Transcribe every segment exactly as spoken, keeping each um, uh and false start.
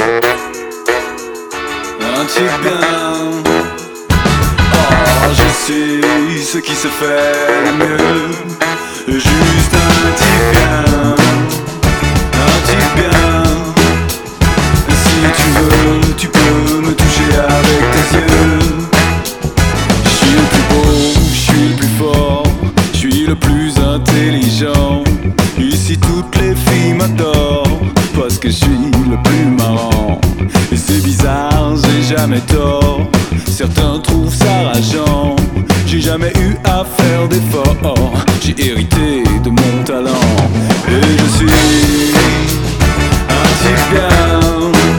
Un type bien. Oh, je suis ce qui se fait le mieux. Juste un type bien. Un type bien. Si tu veux, tu peux me toucher avec tes yeux. Je suis le plus beau, je suis le plus fort, je suis le plus intelligent. Ici toutes les filles m'adorent parce que je suis le plus marrant. Et c'est bizarre, j'ai jamais tort. Certains trouvent ça rageant. J'ai jamais eu à faire d'efforts. J'ai hérité de mon talent. Et je suis un type bien.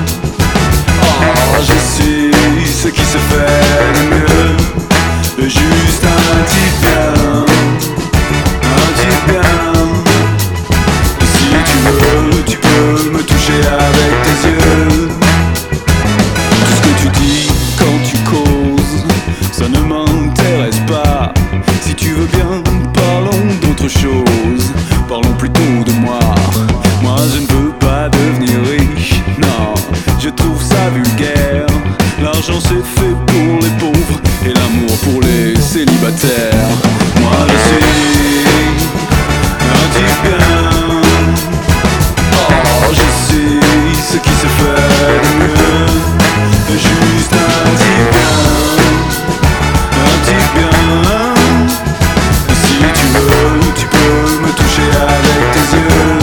Oh, je suis ce qui se fait le mieux. Juste un type bien. Un type bien. Si tu veux, tu peux me toucher avec tes yeux. Tout ce que tu dis quand tu causes, ça ne m'intéresse pas. Si tu veux bien, parlons d'autre chose. Parlons plutôt de moi. Moi je ne veux pas devenir riche, non, je trouve ça vulgaire. L'argent c'est fait pour les pauvres et l'amour pour les célibataires. Moi je suis un type bien. Oh, je suis ce qui se fait de mieux. Juste un type bien. Un type bien. Si tu veux, tu peux me toucher avec tes yeux.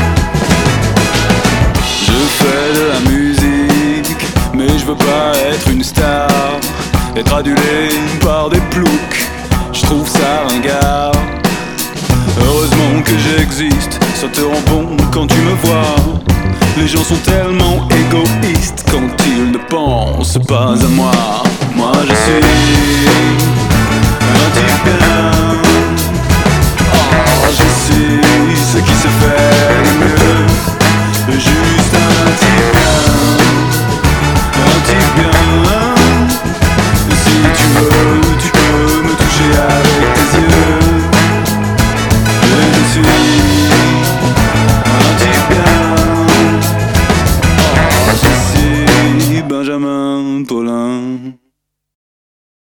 Je fais de la musique, mais je veux pas être une star. Être adulé par des ploucs, je trouve ça ringard. Heureusement que j'existe, ça te rend bon quand tu me vois. Les gens sont tellement égoïstes quand ils ne pensent pas à moi. Moi je suis un type bien.